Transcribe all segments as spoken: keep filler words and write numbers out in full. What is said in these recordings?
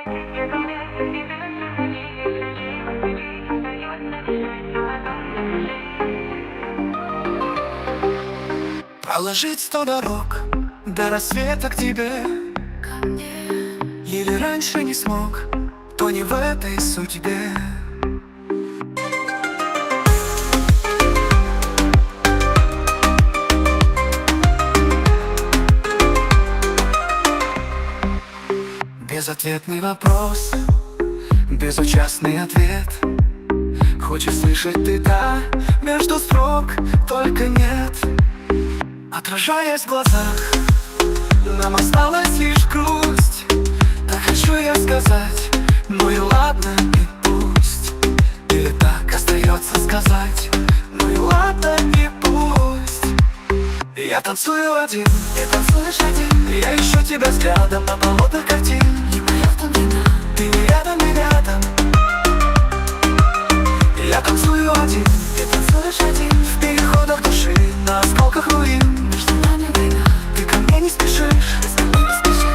Проложить сто дорог до рассвета к тебе, ко мне. или раньше не смог, то не в этой судьбе. Безответный вопрос, безучастный ответ. Хочешь слышать ты «да» между строк, только нет. Отражаясь в глазах, нам осталась лишь грусть. Так хочу я сказать, ну и ладно, и пусть. Или так остается сказать, ну и ладно, и пусть. Я танцую один, ты танцуешь один. Я ищу тебя взглядом на полотнах картин. Не моя в том вина. Ты не рядом, не рядом. Я танцую один, ты танцуешь один. В переходах души, на осколках руин. Между нами война. Ты ко мне не спешишь, Ты со мной не спешишь.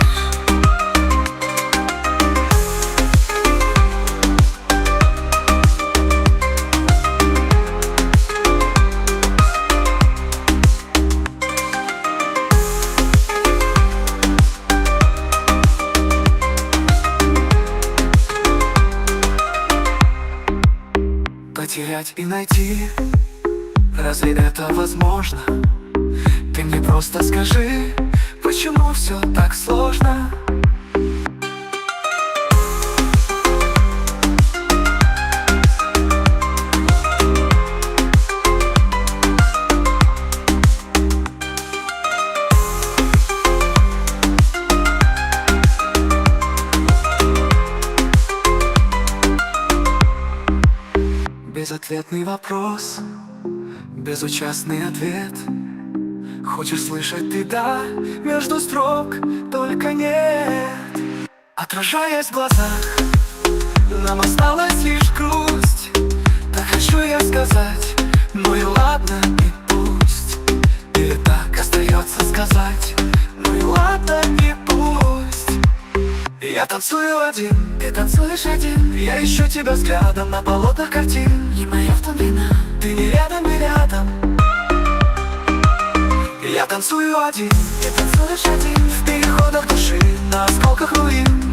потерять и найти, разве это возможно? Ты мне просто скажи, почему все так сложно? Безответный вопрос, безучастный ответ. Хочешь слышать ты «да» между строк, только нет. Отражаясь в глазах, нам осталась лишь грусть. Так хочу я сказать, ну и ладно, и пусть. Или так остается сказать, ну и ладно, и пусть. Я танцую один, ты танцуешь один. Я ищу тебя взглядом на полотнах картин. Не моя в том вина. Ты не рядом, не рядом. Я танцую один, Ты танцуешь один. в переходах души, на осколках руин.